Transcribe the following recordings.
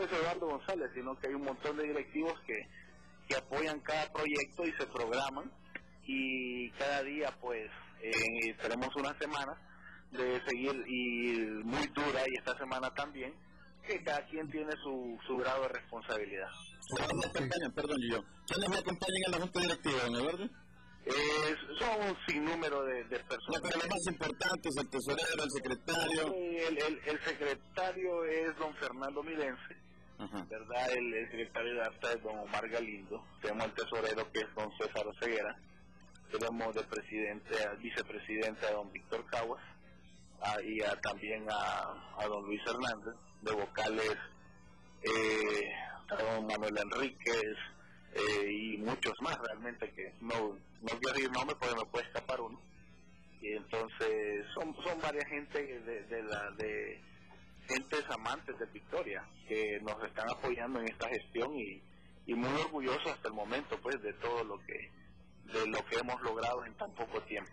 es Eduardo González, sino que hay un montón de directivos que apoyan cada proyecto y se programan, y cada día pues tenemos una semana de seguir y muy dura, y esta semana también, que cada quien tiene su grado de responsabilidad. Perdón, ¿quiénes me acompañan en la junta directiva, don Eduardo? Son un sinnúmero de personas. Pero los más importantes, el tesorero, el secretario. El secretario es don Fernando Midense, ¿verdad? El secretario de Arta es don Omar Galindo. Tenemos el tesorero, que es don César Ceguera. Tenemos de vicepresidente a don Víctor Caguas, y también a don Luis Hernández. De vocales a don Manuel Enríquez, y muchos más, realmente, que no quiero decir nombres porque me puede escapar uno. Y entonces son varias gente de gentes amantes de Victoria que nos están apoyando en esta gestión, y muy orgullosos hasta el momento, pues, de todo lo que hemos logrado en tan poco tiempo.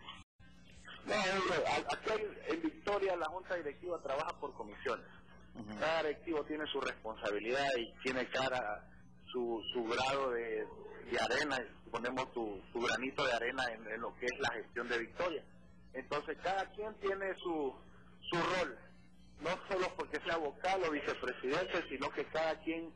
Aquí en Victoria la junta directiva trabaja por comisiones. Cada directivo tiene su responsabilidad y tiene su grado de arena, ponemos su granito de arena en lo que es la gestión de Victoria. Entonces cada quien tiene su rol, no solo porque sea vocal o vicepresidente, sino que cada quien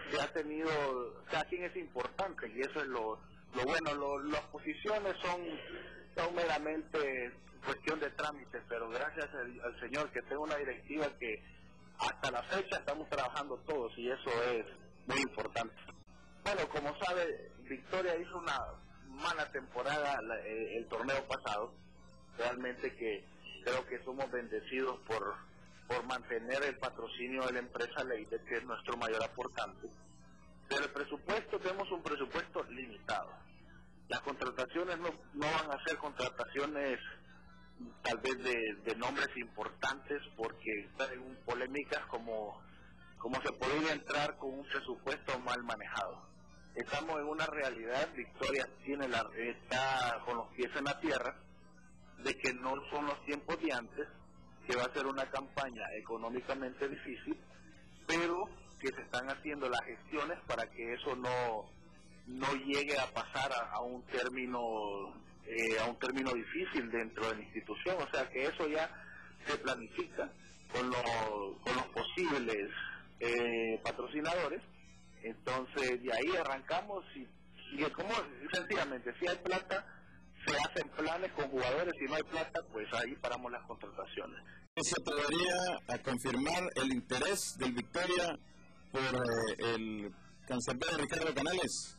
es importante, y eso es lo bueno. Las posiciones son meramente cuestión de trámite, pero gracias al Señor que tengo una directiva que hasta la fecha estamos trabajando todos, y eso es muy importante. Bueno, como sabe, Victoria hizo una mala temporada el torneo pasado. Realmente que creo que somos bendecidos por mantener el patrocinio de la empresa Leite, que es nuestro mayor aportante. Pero el presupuesto, tenemos un presupuesto limitado. Las contrataciones no van a ser contrataciones tal vez de nombres importantes, porque hay polémicas como se podría entrar con un presupuesto mal manejado. Estamos en una realidad, Victoria está con los pies en la tierra, de que no son los tiempos de antes, que va a ser una campaña económicamente difícil, pero que se están haciendo las gestiones para que eso no llegue a pasar a un término difícil dentro de la institución. O sea, que eso ya se planifica con los posibles patrocinadores. Entonces de ahí arrancamos, y como sencillamente, si hay plata se hacen planes con jugadores, si no hay plata, pues ahí paramos las contrataciones. ¿Se atrevería a confirmar el interés del Victoria por el cancerbero Ricardo Canales?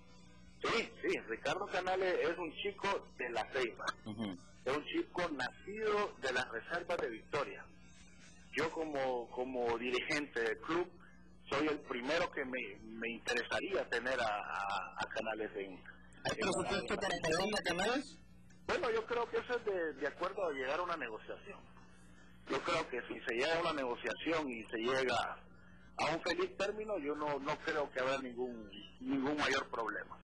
Sí, Ricardo Canales es un chico de La Ceiba, es un chico nacido de las reservas de Victoria. Yo como dirigente del club soy el primero que me interesaría tener a Canales ¿Hay presupuesto para pagarle a Canales? Bueno, yo creo que eso es de acuerdo a llegar a una negociación. Yo creo que si se llega a una negociación y se llega a un feliz término, yo no creo que habrá ningún mayor problema.